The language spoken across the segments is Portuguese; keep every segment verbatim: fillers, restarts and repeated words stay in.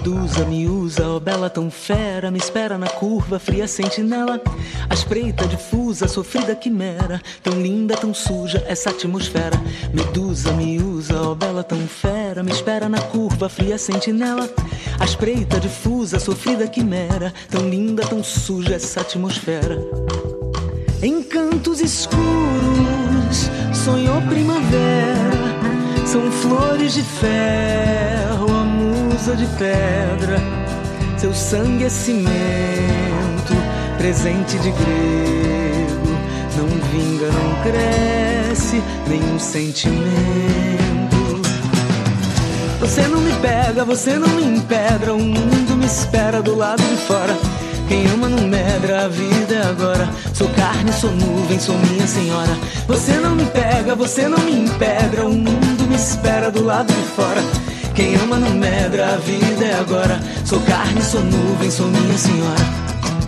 Medusa me usa, ó bela tão fera, me espera na curva, fria sentinela. A espreita difusa, sofrida quimera, tão linda, tão suja essa atmosfera. Medusa me usa, ó bela tão fera, me espera na curva, fria sentinela. A espreita difusa, sofrida quimera, tão linda, tão suja essa atmosfera. Em cantos escuros sonhou primavera, são flores de ferro, a musa de pedra. Seu sangue é cimento, presente de grego. Não vinga, não cresce nenhum sentimento. Você não me pega, você não me empedra, o mundo me espera do lado de fora. Quem ama não medra, a vida é agora. Sou carne, sou nuvem, sou minha senhora. Você não me pega, você não me empedra, o mundo me espera do lado de fora. Quem ama não medra, a vida é agora. Sou carne, sou nuvem, sou minha senhora.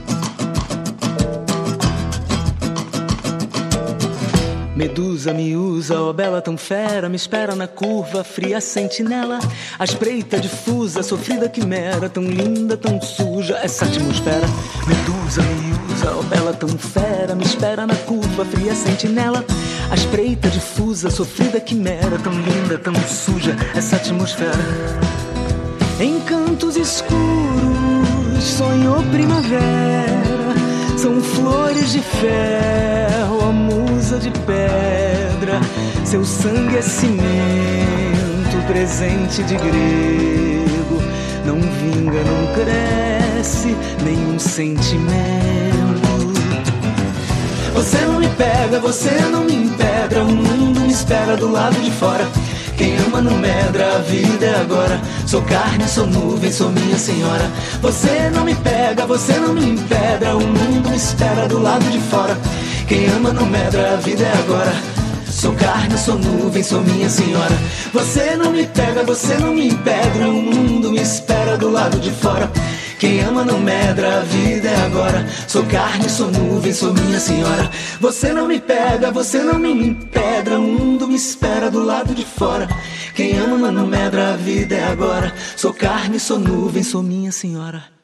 Medusa me usa, ó bela tão fera, me espera na curva, fria sentinela. A espreita difusa, sofrida quimera, tão linda, tão suja essa atmosfera. Medusa me usa, ó bela tão fera, me espera na curva, fria sentinela. A espreita difusa, sofrida quimera, tão linda, tão suja essa atmosfera. Em cantos escuros sonhou primavera, são flores de ferro, a musa de pedra. Seu sangue é cimento, presente de grego. Não vinga, não cresce nenhum sentimento. Você não me pega, você não me empedra, o mundo me espera do lado de fora. Quem ama não medra, a vida é agora. Sou carne, sou nuvem, sou minha senhora. Você não me pega, você não me empedra, o mundo me espera do lado de fora. Quem ama não medra, a vida é agora. Sou carne, sou nuvem, sou minha senhora. Você não me pega, você não me empedra, o mundo me espera do lado de fora. Quem ama não medra, a vida é agora. Sou carne, sou nuvem, sou minha senhora. Você não me pega, você não me empedra, o mundo me espera do lado de fora. Quem ama não medra, a vida é agora. Sou carne, sou nuvem, sou minha senhora.